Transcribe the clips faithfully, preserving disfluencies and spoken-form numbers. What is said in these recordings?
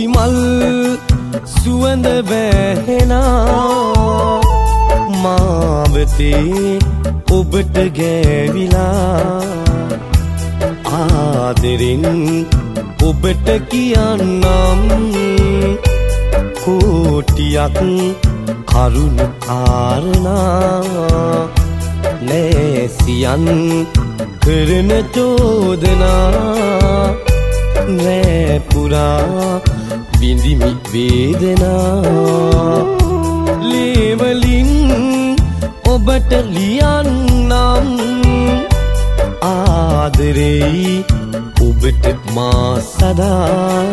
කෝපි මල් සුවඳ වැහෙනා මාවතේ ඔබට ගෑවිලා ආදරෙන් ඔබට කියන්නම් කෝටියක් කරුණු කාරණා ලෑසියන් කරන චෝදනා රෑ පුරා බිඳිමි වේදනා ලේවලින් ඔබට ලියන්නම් ආදරෙයි ඔබට මා සදා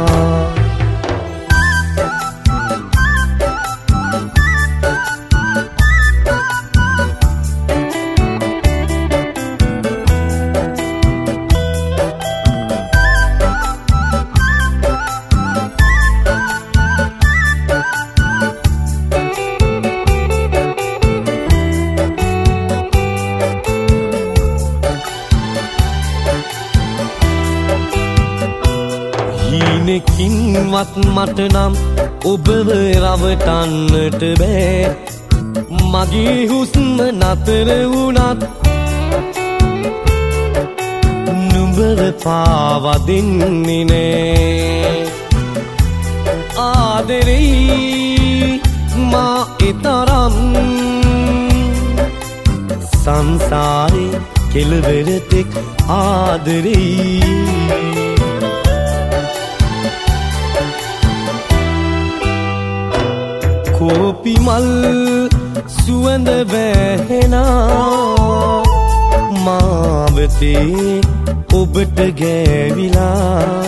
කින්වත් මට නම් ඔබව රවටන්නට බෑ මගේ හුස්ම නතර වුණත් නුඹව පාවා දෙන්නේ නෑ ආදරෙයි මා එතරම් සංසාරේ කෙලවර තෙක් ආදරෙයි කෝපි මල් සුවඳ වැහෙනා මාවතේ ඔබට ගෑවිලා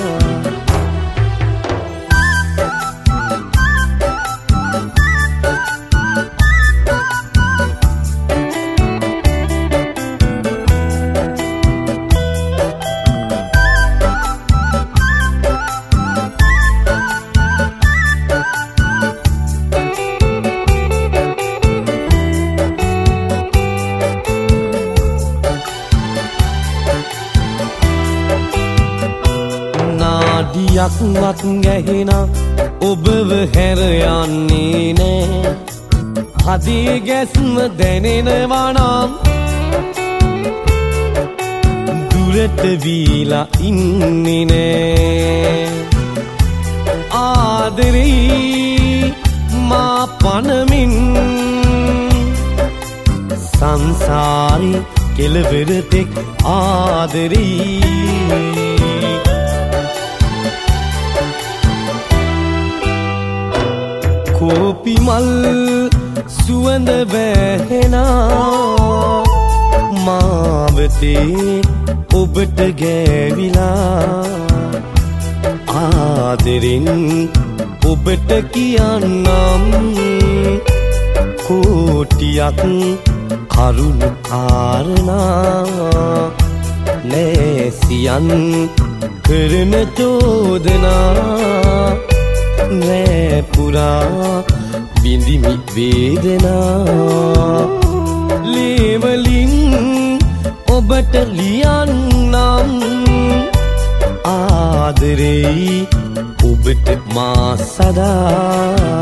යක් ගැහෙන ඔබව හැර යන්නේ නෑ හදේ ගැස්ම දැනෙනවා නම් දුරට වීලා ඉන්නේ නෑ ආදරෙයි මා පනමින් සංසාරේ කෙලවර තෙක් ආදරෙයි කෝපි මල් සුවඳ වැහෙනා මාවතේ ඔබට ගෑවිලා ආදරෙන් ඔබට කියන්නම් කෝටියක් කරුණු කාරණා ලෑසියන් කරන චෝදනා රෑ පුරා බිඳිමි වේදනා ලේවලින් ඔබට ලියන්නම් ආදරෙයි ඔබට මා සදා